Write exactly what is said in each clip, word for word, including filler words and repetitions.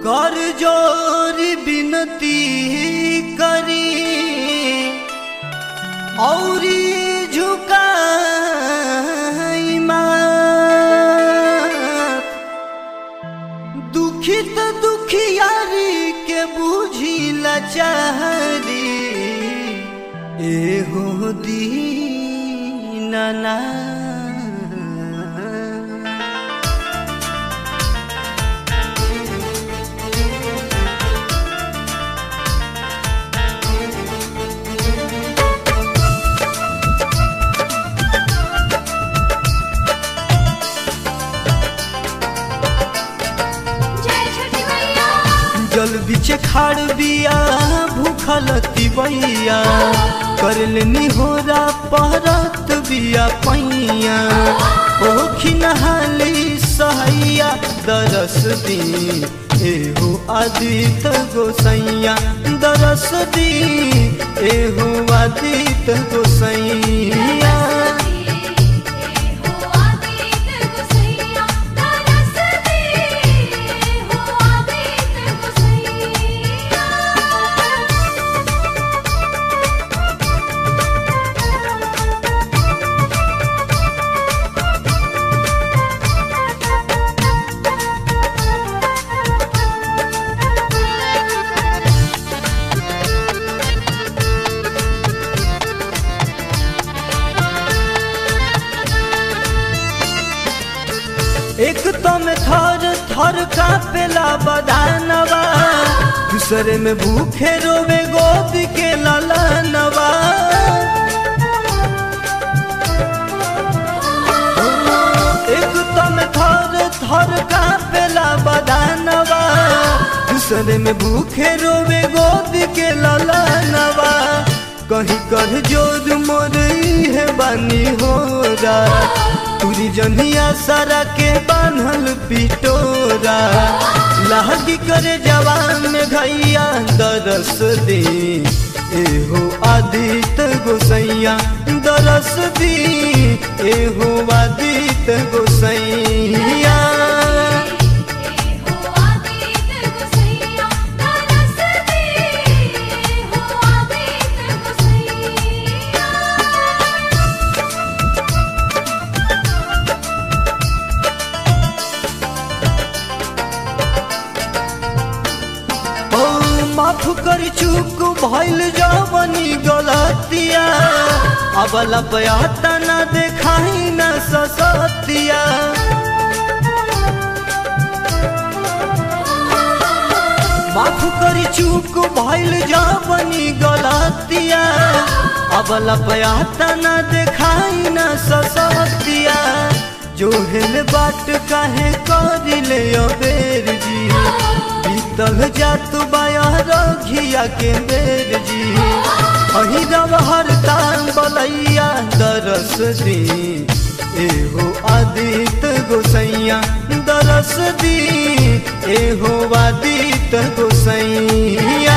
कर जोरी बिनती करी औरी झुकाई माथ दुखित दुखियारी के बुझी लाचारी एहो दीनानाथ। जल बिचे खाड़ बिया भूखल तिवैया करलनी होरा पहरत बिया पैया ओखी नहाली सहैया दरस दी एहो आदित गोसैया दरस दी एहो आदित गोसैया। एक तो में थर थर कापेला बदानवा दूसरे में भूखे रोवे गोद के ललनवा एक तो में थर थर कापेला बदानवा दूसरे में भूखे रोवे गोद के ललनवा कहीं कर जोर मोरई है बानी होरा तुरी जनिया सारा के बान्हल पिटोरा लागी करे जवान में घैया दरस दे एहो आदित गोसैया दरस दी एहो आदित गोसैया। माफ कर चूक भइल जवनी गलतिया अबला पयाता न देखाई न ससतिया माफ कर चूक भइल जवनी गलतिया अबला पयाता न देखाई न ससतिया जो हेल बाट काहे करिले अबेर जी बीतल जात बाया रघिया के बेर जी अही रव हर तान बलैया दरस दी एहो आदित गोसैया दरस दी एहो आदित गोसैया।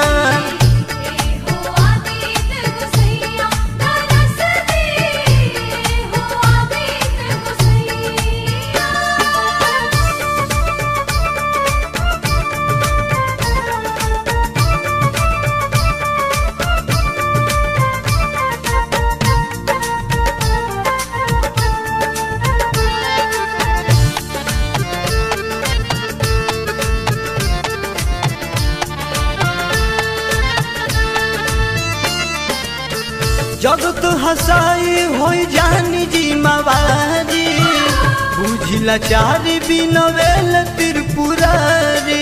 जगत हसाई हो जानी जी मवारी बुझिला चारी बिनवेल त्रिपुरारी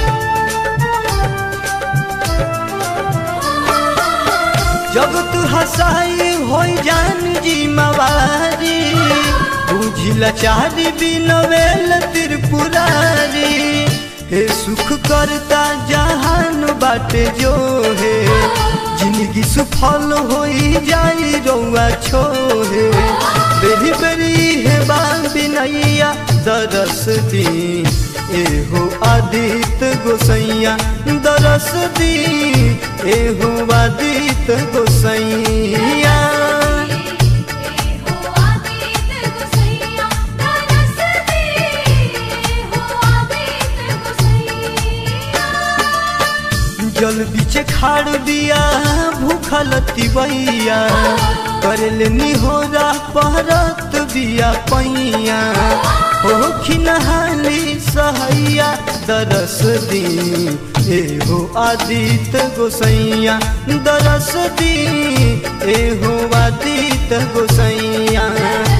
जगत हसाई हो जानी जी मवारी बुझिला चारी बिनवेल त्रिपुरारी हे सुख करता जहान बाटे जो है जिंदगी सुफल होई जाई रौआ छोहे बेरी बेरी है बान बिनैया दरस दी एहो आदित गोसैया दरस दी एहो आदित गोसैया। Hey जल बीचे खाड़ बिया भूखल तिवैया करल निहोरा पहरत बिया पैया हो खिनहाली सहैया दरस दी एहो आदित्य गोसैया दरस दी एहो आदित्य गोसैया।